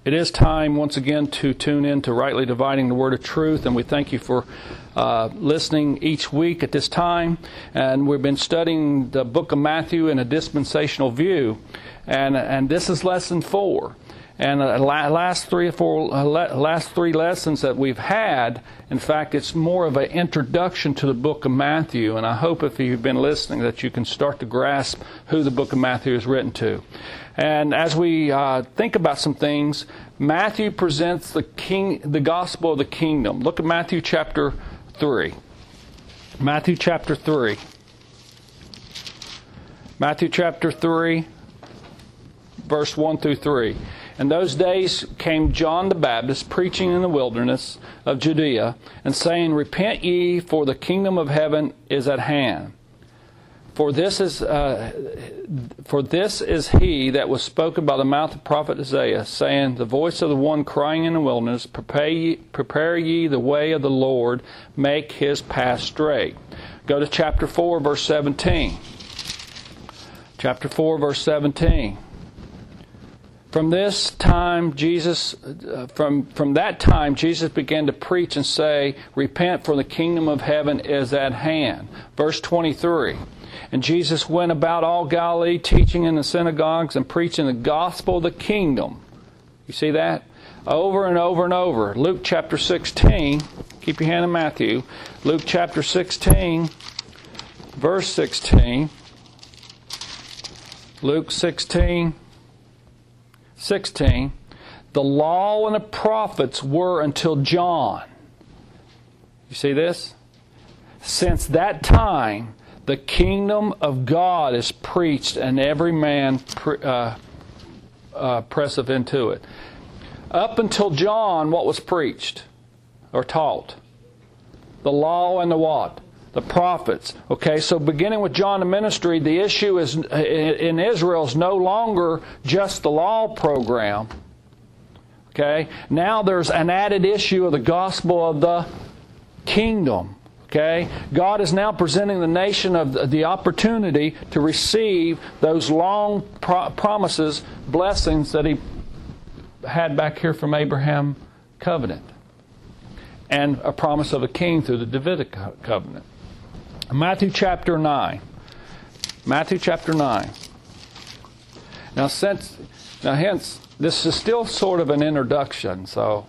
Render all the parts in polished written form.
It is time once again to tune in to Rightly Dividing the Word of Truth, and we thank you for listening each week at this time. And we've been studying the book of Matthew in a dispensational view, and this is lesson 4. And last three lessons that we've had, in fact, it's more of an introduction to the book of Matthew. And I hope if you've been listening that you can start to grasp who the book of Matthew is written to. And as we think about some things, Matthew presents the gospel of the kingdom. Look at Matthew chapter 3. Matthew chapter 3. Matthew chapter 3, verse 1 through 3. In those days came John the Baptist, preaching in the wilderness of Judea, and saying, Repent ye, for the kingdom of heaven is at hand. For this is he that was spoken by the mouth of the prophet Isaiah, saying, The voice of the one crying in the wilderness, Prepare ye the way of the Lord, make his path straight. Go to chapter 4, verse 17. Chapter 4, verse 17. From that time, Jesus began to preach and say, Repent, for the kingdom of heaven is at hand. Verse 23. And Jesus went about all Galilee, teaching in the synagogues and preaching the gospel of the kingdom. You see that? Over and over and over. Luke chapter 16. Keep your hand in Matthew. Luke chapter 16, verse 16. Luke 16. 16, the law and the prophets were until John. You see this? Since that time, the kingdom of God is preached, and every man presseth into it. Up until John, what was preached or taught? The law and the what? The prophets. Okay, so beginning with John the ministry, the issue is in Israel is no longer just the law program. Okay, now there's an added issue of the gospel of the kingdom. Okay, God is now presenting the nation of the opportunity to receive those long promises, blessings that He had back here from Abraham covenant, and a promise of a king through the Davidic covenant. Matthew chapter 9. Matthew chapter 9. Now, hence, this is still sort of an introduction, so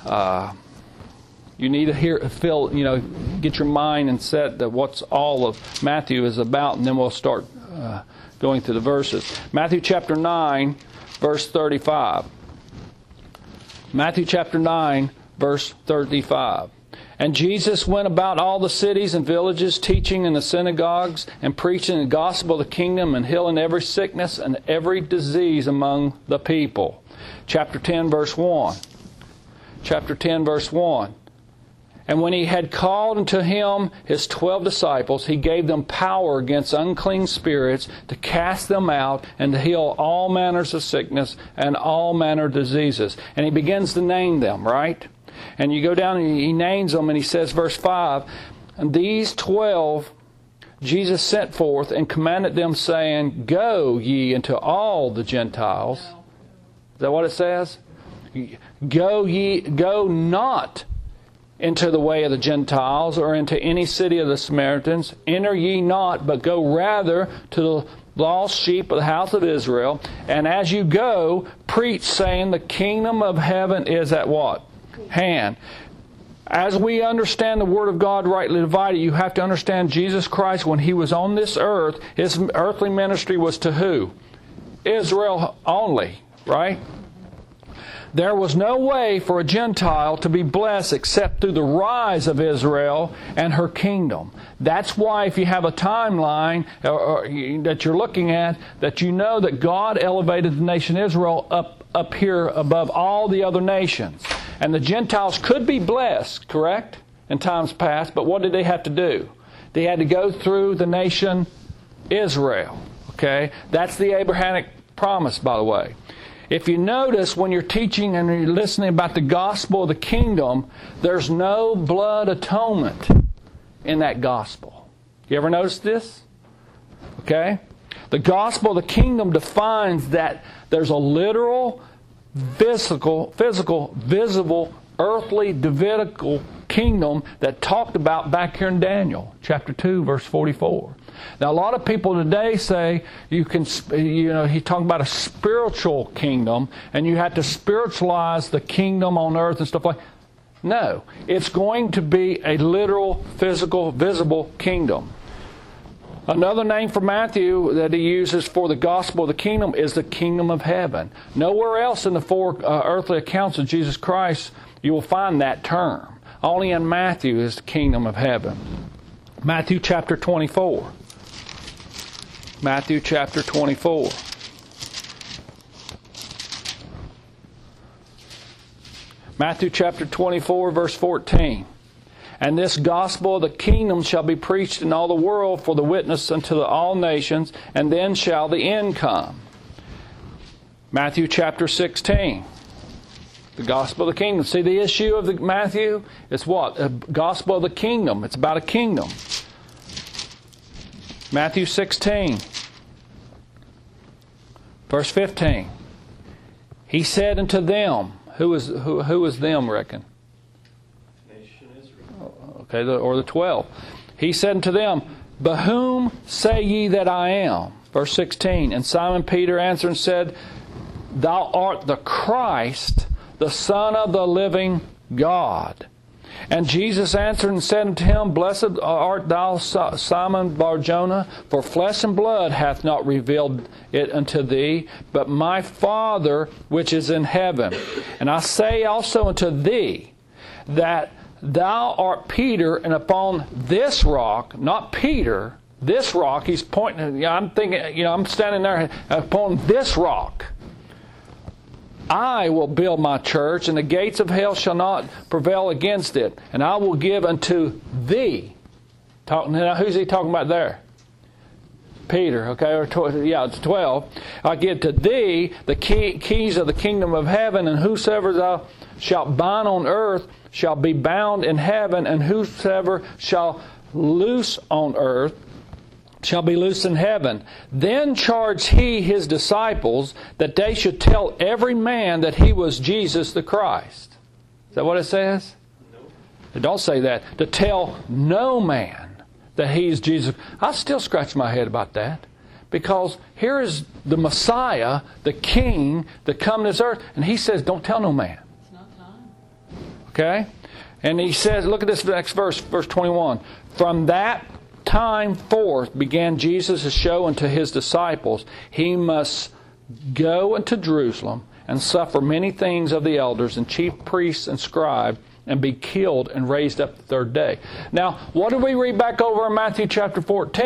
you need to get your mind and set that what's all of Matthew is about, and then we'll start going through the verses. Matthew chapter 9, verse 35. Matthew chapter 9, verse 35. And Jesus went about all the cities and villages, teaching in the synagogues and preaching the gospel of the kingdom and healing every sickness and every disease among the people. Chapter 10, verse 1. Chapter 10, verse 1. And when He had called unto Him His 12 disciples, He gave them power against unclean spirits to cast them out and to heal all manners of sickness and all manner of diseases. And He begins to name them, right? And you go down and He names them, and He says, verse 5, And these 12 Jesus sent forth and commanded them, saying, Go ye into all the Gentiles. Is that what it says? Go not into the way of the Gentiles, or into any city of the Samaritans. Enter ye not, but go rather to the lost sheep of the house of Israel. And as you go, preach, saying, The kingdom of heaven is at what? Hand. As we understand the Word of God rightly divided, you have to understand Jesus Christ, when He was on this earth, His earthly ministry was to who? Israel only, right? There was no way for a Gentile to be blessed except through the rise of Israel and her kingdom. That's why if you have a timeline that you're looking at, that you know that God elevated the nation Israel up here above all the other nations. And the Gentiles could be blessed, correct, in times past, but what did they have to do? They had to go through the nation Israel. Okay? That's the Abrahamic promise, by the way. If you notice, when you're teaching and you're listening about the gospel of the kingdom, there's no blood atonement in that gospel. You ever notice this? Okay? The gospel of the kingdom defines that there's a literal physical, visible, earthly, Davidical kingdom that talked about back here in Daniel chapter 2, verse 44. Now, a lot of people today say he's talking about a spiritual kingdom, and you have to spiritualize the kingdom on earth and stuff like that. No, it's going to be a literal, physical, visible kingdom. Another name for Matthew that he uses for the gospel of the kingdom is the kingdom of heaven. Nowhere else in the four earthly accounts of Jesus Christ you will find that term. Only in Matthew is the kingdom of heaven. Matthew chapter 24. Matthew chapter 24. Matthew chapter 24, verse 14. And this gospel of the kingdom shall be preached in all the world for the witness unto all nations, and then shall the end come. Matthew chapter 16. The gospel of the kingdom. See, the issue of Matthew is what? The gospel of the kingdom. It's about a kingdom. Matthew 16, verse 15. He said unto them, who is them, reckon? Nation Israel. Okay, or the 12. He said unto them, but whom say ye that I am? Verse 16. And Simon Peter answered and said, Thou art the Christ, the Son of the living God. And Jesus answered and said unto him, Blessed art thou, Simon Bar-Jonah, for flesh and blood hath not revealed it unto thee, but my Father which is in heaven. And I say also unto thee, that thou art Peter, and upon this rock, not Peter, this rock, he's pointing, I'm thinking, I'm standing there, upon this rock, I will build my church, and the gates of hell shall not prevail against it. And I will give unto thee. Now, who's he talking about there? Peter, okay? It's 12. I give to thee the keys of the kingdom of heaven, and whosoever thou shalt bind on earth shall be bound in heaven, and whosoever shall loose on earth shall be loosed in heaven. Then charged he his disciples that they should tell every man that he was Jesus the Christ. Is that what it says? No. It don't say that. To tell no man that he is Jesus. I still scratch my head about that. Because here is the Messiah, the King, that come to this earth, and he says, don't tell no man. It's not time. Okay? And he says, look at this next verse, verse 21. From that time forth began Jesus to show unto his disciples he must go into Jerusalem and suffer many things of the elders and chief priests and scribes, and be killed and raised up the third day. Now, what did we read back over in Matthew chapter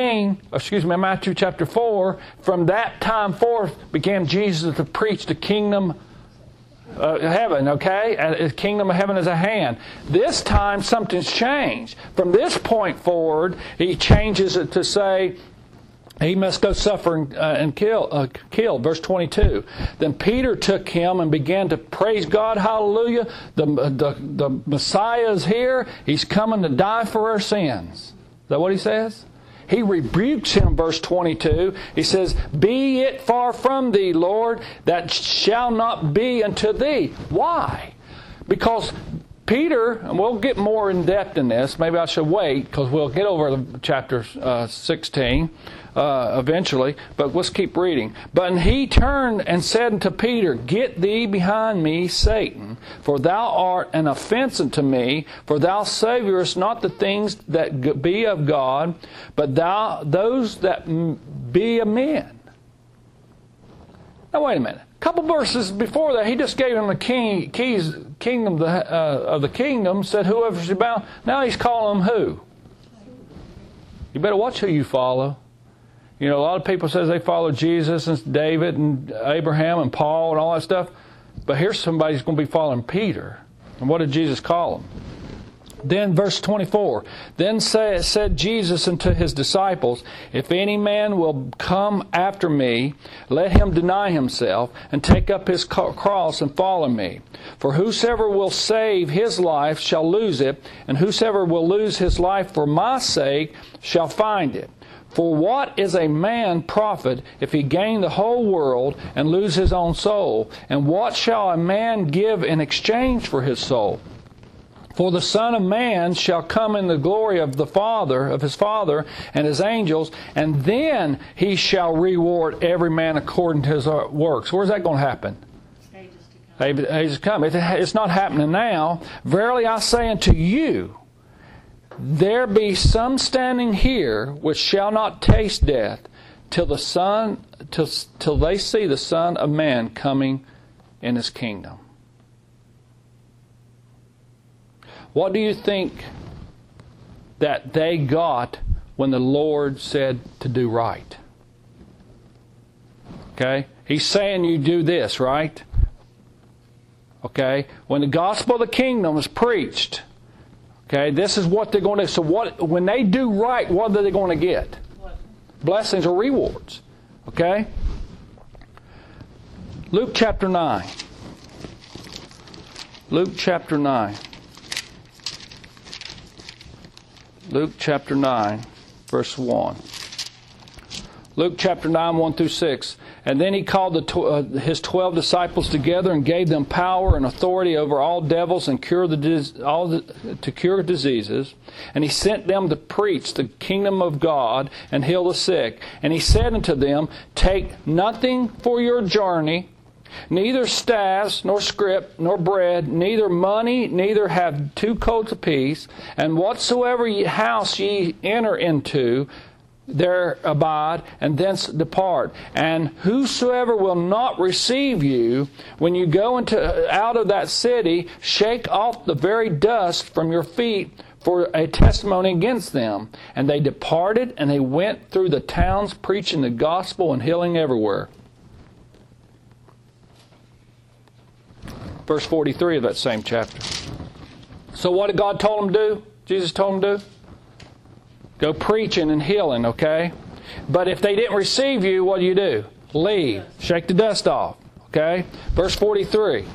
4? From that time forth began Jesus to preach the kingdom heaven, okay? The kingdom of heaven is at hand. This time something's changed. From this point forward, he changes it to say he must go suffer and kill. Verse 22. Then Peter took him and began to praise God. Hallelujah. The Messiah is here. He's coming to die for our sins. Is that what he says? He rebukes him, verse 22. He says, Be it far from thee, Lord, that shall not be unto thee. Why? Because Peter, and we'll get more in depth in this. Maybe I should wait because we'll get over the chapter 16 eventually. But let's keep reading. But he turned and said unto Peter, Get thee behind me, Satan, for thou art an offense unto me, for thou savourest not the things that be of God, but those that be of men. Now wait a minute. A couple verses before that, he just gave him the kingdom of the kingdom, said whoever should bow. Now he's calling them who? You better watch who you follow. A lot of people says they follow Jesus and David and Abraham and Paul and all that stuff. But here's somebody who's going to be following Peter. And what did Jesus call him? Then verse 24. Then said Jesus unto his disciples, If any man will come after me, let him deny himself, and take up his cross and follow me. For whosoever will save his life shall lose it, and whosoever will lose his life for my sake shall find it. For what is a man profit if he gain the whole world and lose his own soul? And what shall a man give in exchange for his soul? For the Son of Man shall come in the glory of his Father and his angels, and then he shall reward every man according to his works. Where's that going to happen? Ages to come. It's not happening now. Verily I say unto you, there be some standing here which shall not taste death till they see the Son of Man coming in his kingdom. What do you think that they got when the Lord said to do right? Okay? He's saying you do this, right? Okay? When the gospel of the kingdom is preached, okay, this is what they're going to do. So when they do right, what are they going to get? Blessings or rewards. Okay? Luke chapter 9. Luke chapter 9. Luke chapter 9, verse 1. Luke chapter 9, 1 through 6. And then he called his 12 disciples together and gave them power and authority over all devils and to cure diseases. And he sent them to preach the kingdom of God and heal the sick. And he said unto them, take nothing for your journey, neither staffs, nor scrip, nor bread, neither money, neither have 2 coats apiece. And whatsoever house ye enter into, there abide, and thence depart. And whosoever will not receive you, when you go out of that city, shake off the very dust from your feet for a testimony against them. And they departed, and they went through the towns, preaching the gospel and healing everywhere. Verse 43 of that same chapter. So what did God tell them to do? Jesus told them to do? Go preaching and healing, okay? But if they didn't receive you, what do? Leave. Shake the dust off, okay? Verse 43.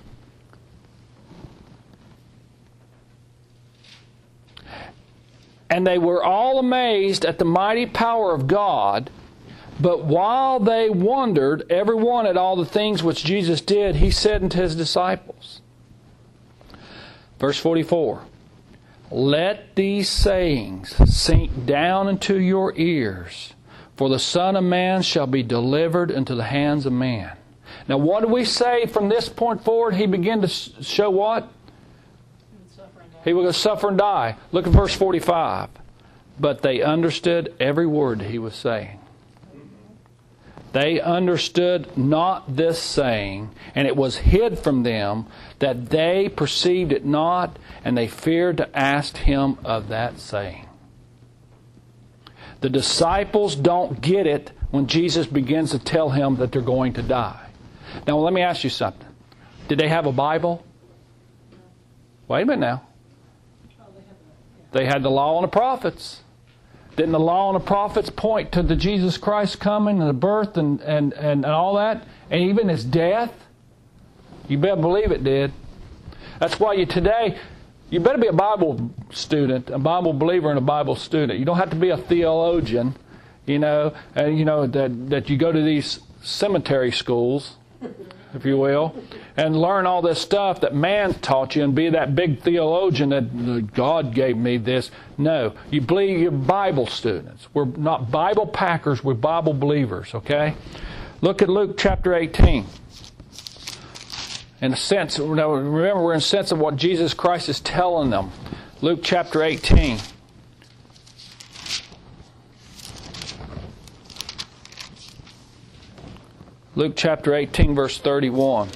And they were all amazed at the mighty power of God. But while they wondered, every one at all the things which Jesus did, he said unto his disciples. Verse 44. Let these sayings sink down into your ears, for the Son of Man shall be delivered into the hands of man. Now what do we say from this point forward? He began to show what? He will suffer and die. Look at verse 45. But they understood every word he was saying. They understood not this saying, and it was hid from them, that they perceived it not, and they feared to ask him of that saying. The disciples don't get it when Jesus begins to tell him that they're going to die. Now, let me ask you something. Did they have a Bible? Wait a minute now. They had the law and the prophets. Didn't the law and the prophets point to the Jesus Christ coming and the birth and all that? And even his death? You better believe it did. That's why today, you better be a Bible student, a Bible believer and a Bible student. You don't have to be a theologian, and that you go to these cemetery schools, if you will, and learn all this stuff that man taught you and be that big theologian that God gave me this. No, you believe you're Bible students. We're not Bible packers, we're Bible believers, okay? Look at Luke chapter 18. In a sense, remember we're in a sense of what Jesus Christ is telling them. Luke chapter 18. Luke chapter 18, verse 31.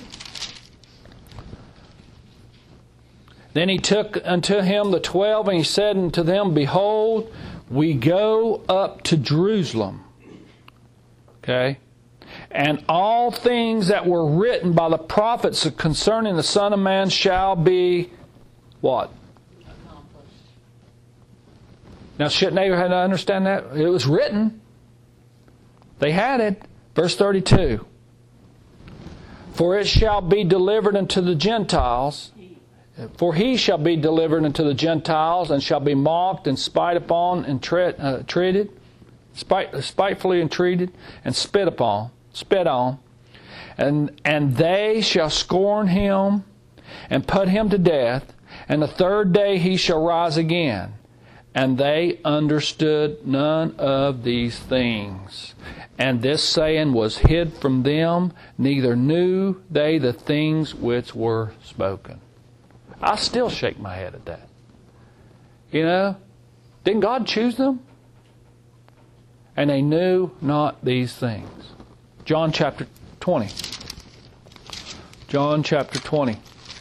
Then he took unto him the 12, and he said unto them, Behold, we go up to Jerusalem. Okay? And all things that were written by the prophets concerning the Son of Man shall be what? Accomplished. Now, shouldn't they have to understand that? It was written. They had it. Verse 32. For it shall be delivered unto the Gentiles. For he shall be delivered unto the Gentiles, and shall be mocked and spied upon and treated. spitefully entreated, and spit on, and they shall scorn him and put him to death, and the third day he shall rise again. And they understood none of these things. And this saying was hid from them, neither knew they the things which were spoken. I still shake my head at that. You know, didn't God choose them? And they knew not these things. John chapter 20. John chapter 20.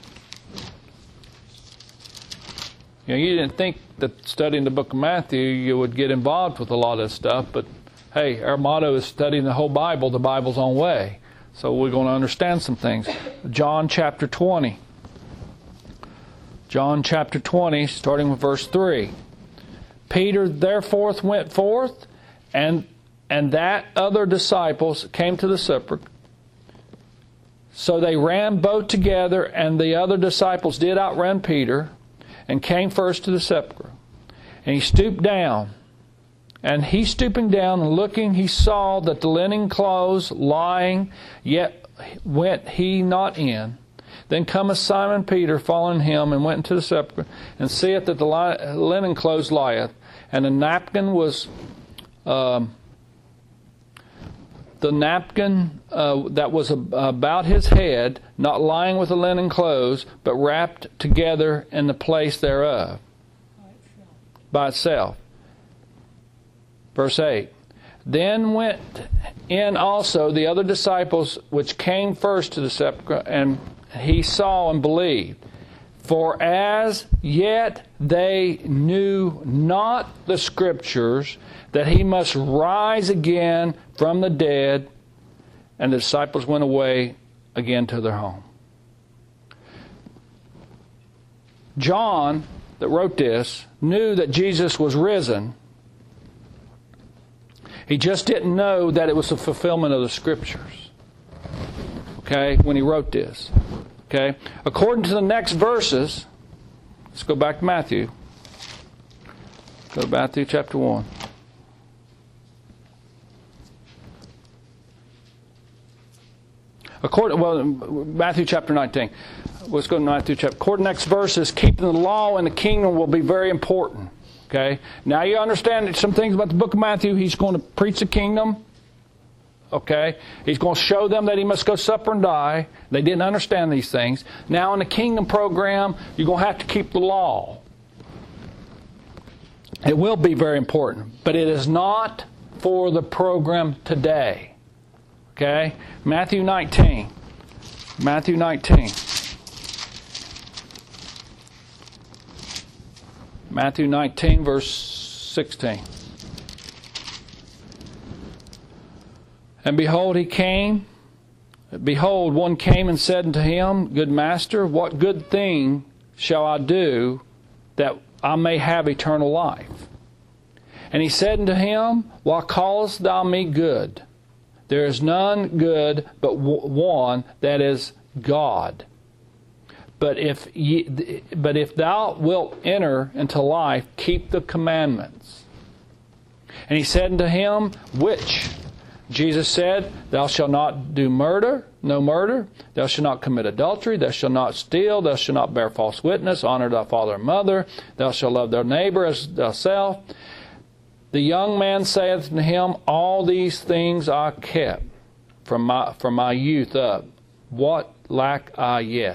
You know, you didn't think that studying the book of Matthew you would get involved with a lot of this stuff, but hey, our motto is studying the whole Bible, the Bible's own way. So we're going to understand some things. John chapter 20. John chapter 20, starting with verse 3. Peter therefore went forth, and that other disciples came to the sepulchre. So they ran both together, and the other disciples did outrun Peter, and came first to the sepulchre. And he stooped down. And he stooping down and looking, he saw that the linen clothes lying, yet went he not in. Then cometh Simon Peter, following him, and went into the sepulchre, and seeth that the linen clothes lieth, and the napkin was that was about his head, not lying with the linen clothes, but wrapped together in the place thereof, by itself. Verse 8. Then went in also the other disciples which came first to the sepulchre, and he saw and believed. For as yet they knew not the Scriptures, that he must rise again from the dead. And the disciples went away again to their home. John, that wrote this, knew that Jesus was risen. He just didn't know that it was the fulfillment of the Scriptures. Okay, when he wrote this. Okay, according to the next verses, let's go back to Matthew. Go to Matthew chapter 1. Matthew chapter 19. Let's go to Matthew chapter. According to the next verses, keeping the law in the kingdom will be very important. Okay, now you understand some things about the book of Matthew. He's going to preach the kingdom. Okay, he's going to show them that he must go suffer and die. They didn't understand these things. Now in the kingdom program, you're going to have to keep the law. It will be very important, but it is not for the program today. Okay, Matthew 19. Matthew 19. Matthew 19, verse 16. And behold, one came and said unto him, Good master, what good thing shall I do that I may have eternal life? And he said unto him, Why callest thou me good? There is none good but one, that is God. But if thou wilt enter into life, keep the commandments. And he said unto him, Which? Jesus said, Thou shalt not do no murder. Thou shalt not commit adultery. Thou shalt not steal. Thou shalt not bear false witness. Honor thy father and mother. Thou shalt love thy neighbor as thyself. The young man saith unto him, All these things I kept from my youth up. What lack I yet?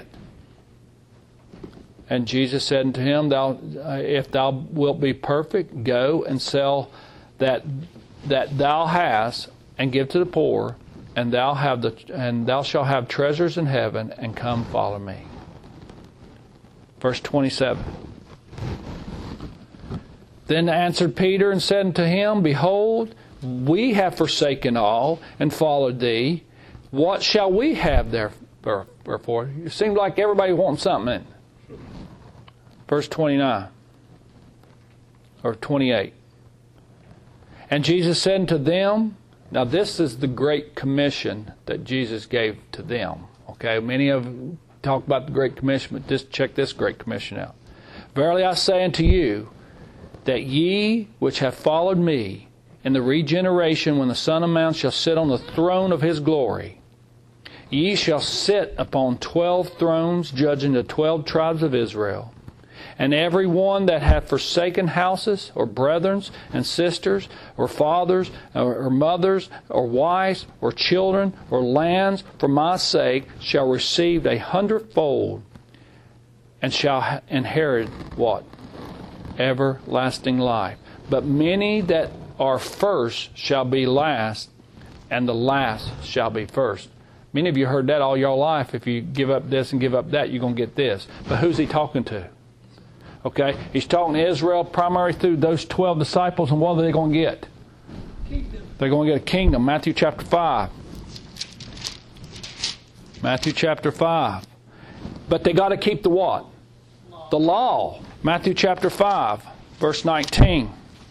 And Jesus said unto him, If thou wilt be perfect, go and sell that thou hast, and give to the poor, and thou shalt have treasures in heaven, and come follow me. Verse 27. Then answered Peter and said unto him, Behold, we have forsaken all and followed thee. What shall we have therefore? It seems like everybody wants something. Verse 29 or 28. And Jesus said unto them, now this is the Great Commission that Jesus gave to them. Okay, many of you talk about the Great Commission, but just check this Great Commission out. Verily I say unto you, that ye which have followed me in the regeneration when the Son of Man shall sit on the throne of his glory. Ye shall sit upon 12 thrones, judging the 12 tribes of Israel. And every one that hath forsaken houses, or brethren, and sisters, or fathers, or mothers, or wives, or children, or lands, for my sake, shall receive 100-fold, and shall inherit what? Everlasting life. But many that are first shall be last, and the last shall be first. Many of you heard that all your life. If you give up this and give up that, you're going to get this. But who's he talking to? Okay, he's talking to Israel primarily through those 12 disciples, and what are they going to get? Kingdom. They're going to get a kingdom. Matthew chapter 5. Matthew chapter 5. But they got to keep the what? Law. The law. Matthew chapter 5, verse 19.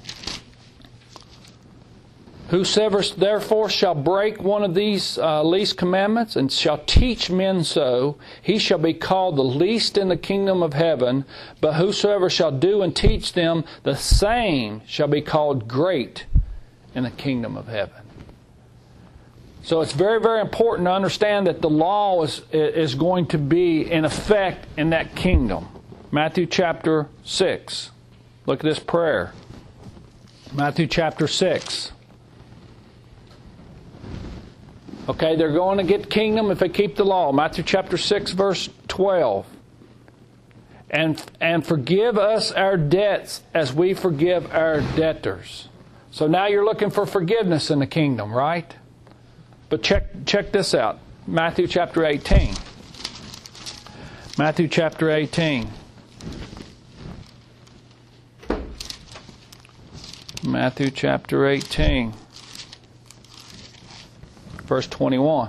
Whosoever therefore shall break one of these least commandments and shall teach men so, he shall be called the least in the kingdom of heaven. But whosoever shall do and teach them, the same shall be called great in the kingdom of heaven. So it's very, very important to understand that the law is going to be in effect in that kingdom. Matthew chapter 6. Look at this prayer. Matthew chapter 6. Okay, they're going to get kingdom if they keep the law. Matthew chapter 6, verse 12. And forgive us our debts as we forgive our debtors. So now you're looking for forgiveness in the kingdom, right? But check this out. Matthew chapter 18. Matthew chapter 18. Matthew chapter 18. Verse 21.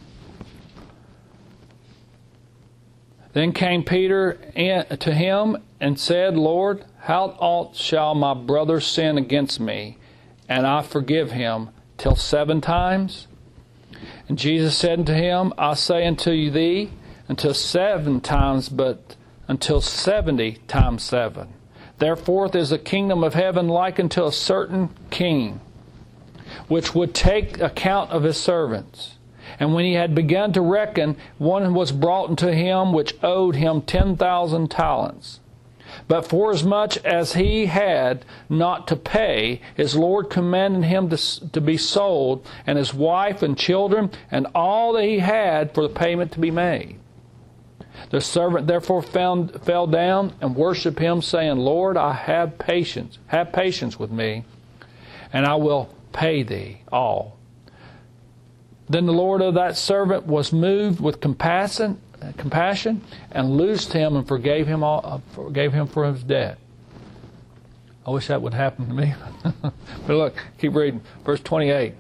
Then came Peter to him and said, Lord, how oft shall my brother sin against me, and I forgive him, till 7 times? And Jesus said unto him, I say unto thee, until 7 times, but until 70 times 7. Therefore is the kingdom of heaven like unto a certain king, which would take account of his servants. And when he had begun to reckon, one was brought unto him which owed him 10,000 talents. But forasmuch as he had not to pay, his Lord commanded him to be sold, and his wife and children, and all that he had, for the payment to be made. The servant therefore fell down and worshipped him, saying, Lord, I have patience. Have patience with me, and I will pay thee all. Then the Lord of that servant was moved with compassion, and loosed him and forgave him for his debt. I wish that would happen to me. But look, keep reading, verse 28.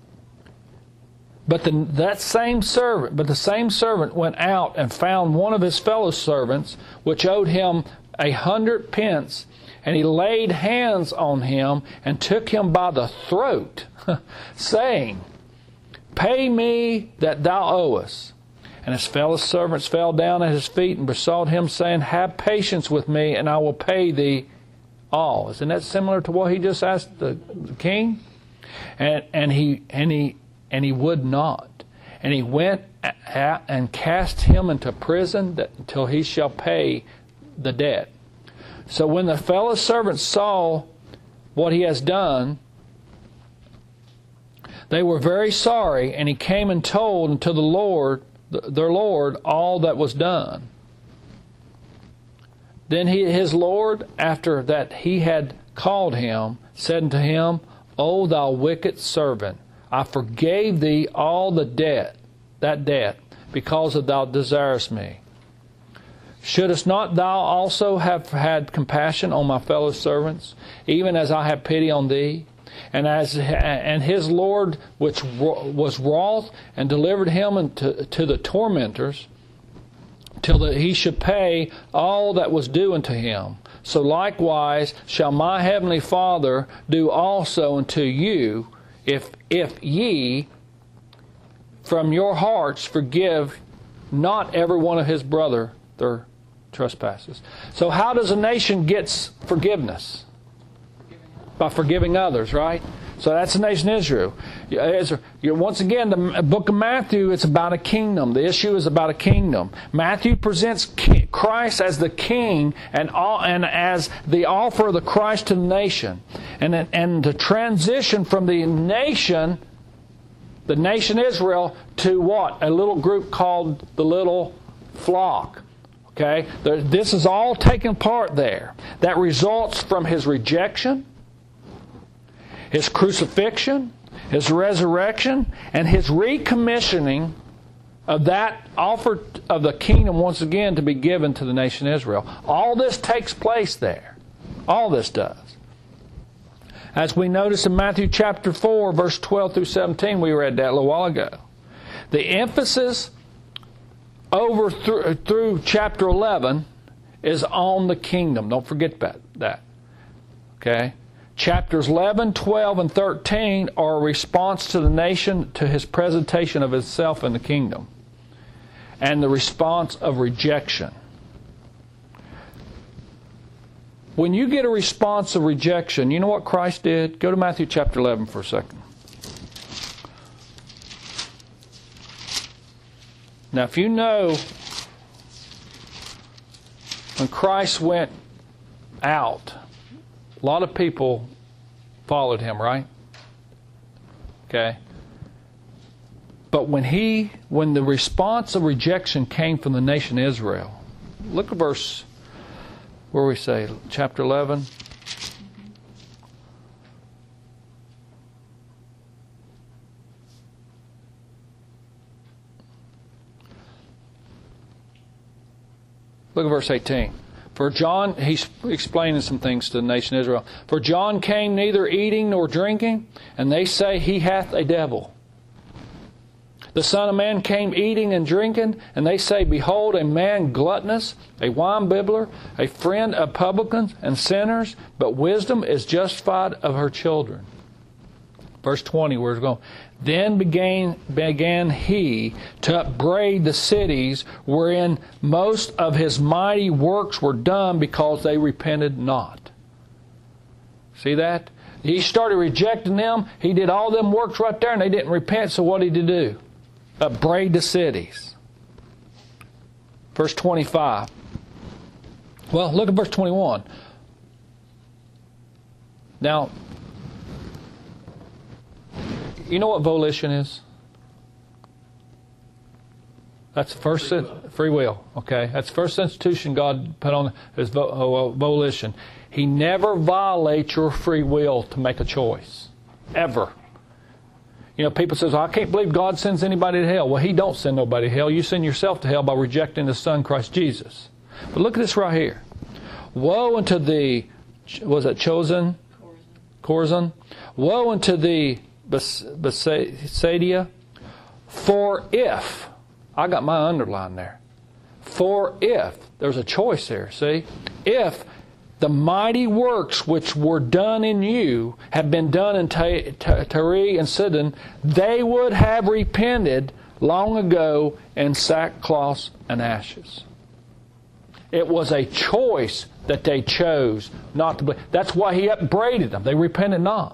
But the same servant went out and found one of his fellow servants, which owed him 100 pence. And he laid hands on him and took him by the throat, saying, Pay me that thou owest. And his fellow servants fell down at his feet and besought him, saying, Have patience with me, and I will pay thee all. Isn't that similar to what he just asked the king? And he would not. And he went and cast him into prison until he shall pay the debt. So when the fellow servants saw what he has done, they were very sorry, and he came and told unto their Lord all that was done. Then his Lord, after that he had called him, said unto him, O thou wicked servant, I forgave thee all that debt, because that thou desirest me. Shouldest not thou also have had compassion on my fellow servants, even as I have pity on thee? And his Lord, which was wroth, and delivered him to the tormentors, till that he should pay all that was due unto him. So likewise shall my heavenly Father do also unto you, if ye from your hearts forgive not every one of his brother their trespasses. So how does a nation get forgiveness? By forgiving others, right? So that's the nation Israel. Once again, the book of Matthew, it's about a kingdom. The issue is about a kingdom. Matthew presents Christ as the king and as the offer of the Christ to the nation. And the transition from the nation Israel, to what? A little group called the little flock. Okay? This is all taking part there. That results from His rejection, His crucifixion, His resurrection, and His recommissioning of that offer of the kingdom once again to be given to the nation Israel. All this takes place there. All this does. As we notice in Matthew chapter 4, verse 12 through 17, we read that a little while ago. The emphasis through chapter 11 is on the kingdom. Don't forget that. Okay? Chapters 11, 12, and 13 are a response to the nation, to His presentation of Himself in the kingdom, and the response of rejection. When you get a response of rejection, you know what Christ did? Go to Matthew chapter 11 for a second. Now, if you know, when Christ went out, a lot of people followed Him, right? Okay. But when the response of rejection came from the nation Israel, look at verse, where we say, chapter 11. Look at verse 18. For John, he's explaining some things to the nation Israel. For John came neither eating nor drinking, and they say he hath a devil. The Son of Man came eating and drinking, and they say, behold, a man gluttonous, a wine-bibbler, a friend of publicans and sinners, but wisdom is justified of her children. Verse 20, where it's going. Then began he to upbraid the cities wherein most of his mighty works were done, because they repented not. See that? He started rejecting them. He did all them works right there, and they didn't repent. So what did he do? Upbraid the cities. Verse 25. Well, look at verse 21. Now, you know what volition is? That's the first free will. Okay, that's the first institution God put on His volition. He never violates your free will to make a choice, ever. You know, people says, "I can't believe God sends anybody to hell." Well, He don't send nobody to hell. You send yourself to hell by rejecting His Son, Christ Jesus. But look at this right here. Woe unto the, was it chosen? Chorazin. Woe unto the Bethsaida, for if, I got my underline there, for if, there's a choice there, see? If the mighty works which were done in you had been done in Tyre and Sidon, they would have repented long ago in sackcloth and ashes. It was a choice that they chose not to believe. That's why He upbraided them. They repented not.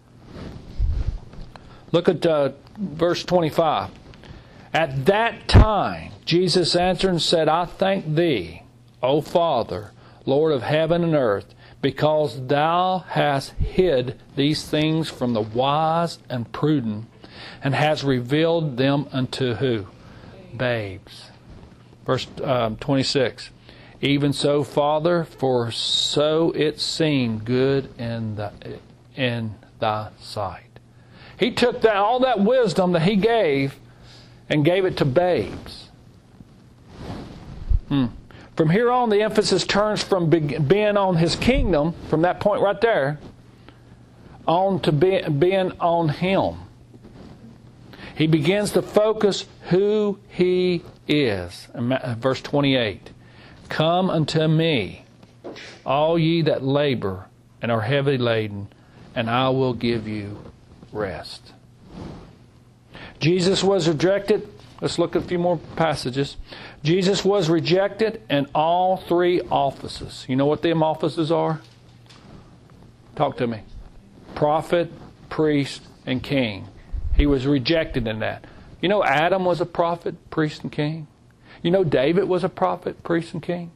Look at verse 25. At that time, Jesus answered and said, I thank Thee, O Father, Lord of heaven and earth, because Thou hast hid these things from the wise and prudent, and hast revealed them unto who? Babes. Verse 26. Even so, Father, for so it seemed good in Thy sight. He took all that wisdom that He gave and gave it to babes. From here on, the emphasis turns from being on His kingdom, from that point right there, on to being on Him. He begins to focus who He is. Verse 28. Come unto me, all ye that labor and are heavy laden, and I will give you rest. Jesus was rejected. Let's look at a few more passages. Jesus was rejected in all three offices. You know what them offices are? Talk to me. Prophet, priest, and king. He was rejected in that. You know Adam was a prophet, priest, and king? You know David was a prophet, priest, and king?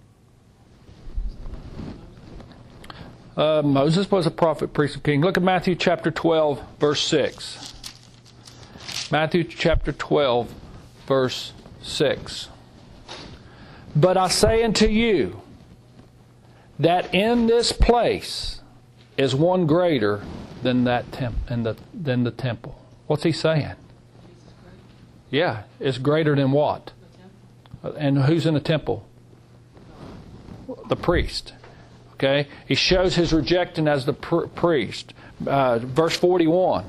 Moses was a prophet, priest, and king. Look at Matthew chapter 12, verse 6. Matthew chapter 12, verse 6. But I say unto you that in this place is one greater than than the temple. What's he saying? Yeah, it's greater than what? And who's in the temple? The priest. Okay, he shows his rejection as the priest. Verse 41.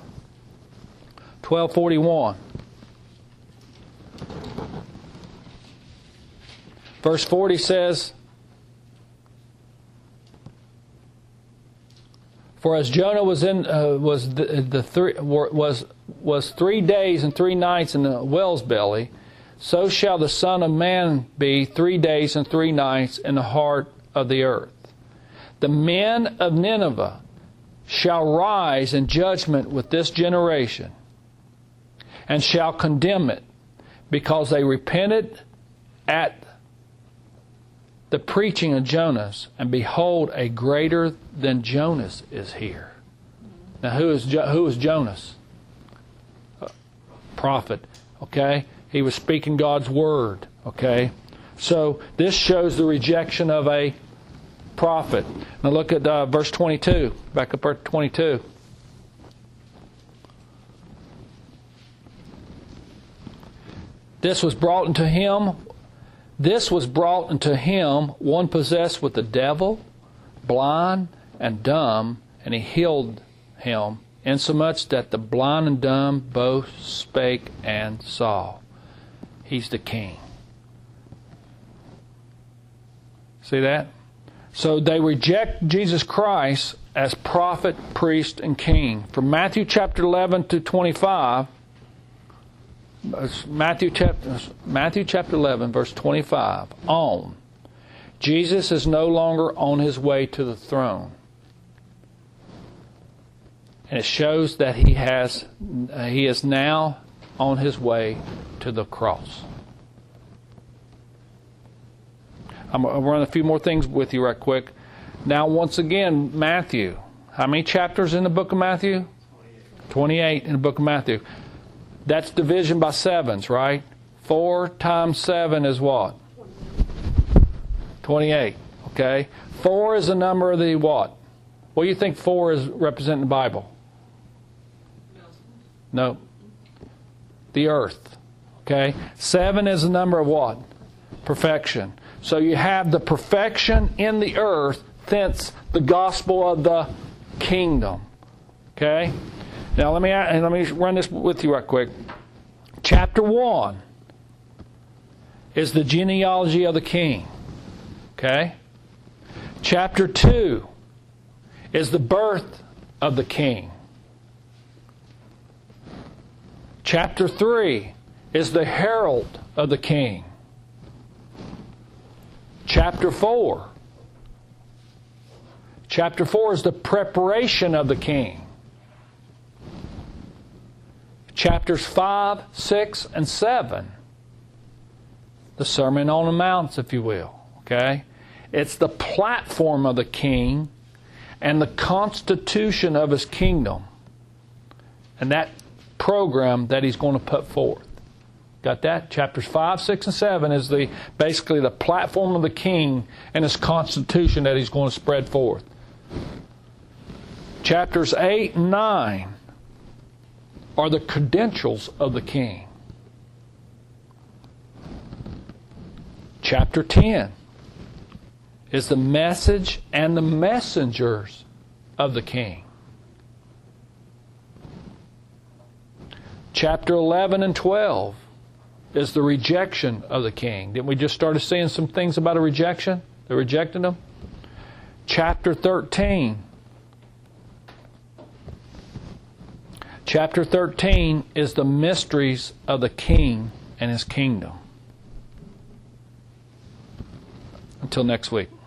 12:41. Verse 40 says, "For as Jonah was 3 days and 3 nights in the whale's belly, so shall the Son of Man be 3 days and 3 nights in the heart of the earth. The men of Nineveh shall rise in judgment with this generation, and shall condemn it, because they repented at the preaching of Jonas, and behold, a greater than Jonas is here." Now, who is Jonas? Prophet. Okay, he was speaking God's word. Okay, so this shows the rejection of a prophet. Now look at verse 22. Back up at 22. This was brought into him one possessed with the devil, blind and dumb, and he healed him, insomuch that the blind and dumb both spake and saw. He's the king. See that? So they reject Jesus Christ as prophet, priest, and king. From Matthew chapter 11 to 25, Matthew chapter 11, verse 25 on, Jesus is no longer on his way to the throne. And it shows that he is now on his way to the cross. I'm going to run a few more things with you right quick. Now, once again, Matthew. How many chapters in the book of Matthew? 28 in the book of Matthew. That's division by sevens, right? 4 times 7 is what? 28. Okay? 4 is the number of the what? What do you think 4 is representing in the Bible? No. The earth. Okay? 7 is the number of what? Perfection. So you have the perfection in the earth, thence the gospel of the kingdom. Okay? Now let me run this with you right quick. Chapter 1 is the genealogy of the king. Okay? Chapter 2 is the birth of the king. Chapter 3 is the herald of the king. Chapter 4. Chapter 4 is the preparation of the king. Chapters 5, 6, and 7. The Sermon on the Mount, if you will. Okay? It's the platform of the king and the constitution of his kingdom. And that program that he's going to put forth. Got that? Chapters 5, 6, and 7 is basically the platform of the king and his constitution that he's going to spread forth. Chapters 8 and 9 are the credentials of the king. Chapter 10 is the message and the messengers of the king. Chapter 11 and 12 is the rejection of the king. Didn't we just start seeing some things about a rejection? They rejected him. Chapter 13. Chapter 13 is the mysteries of the king and his kingdom. Until next week.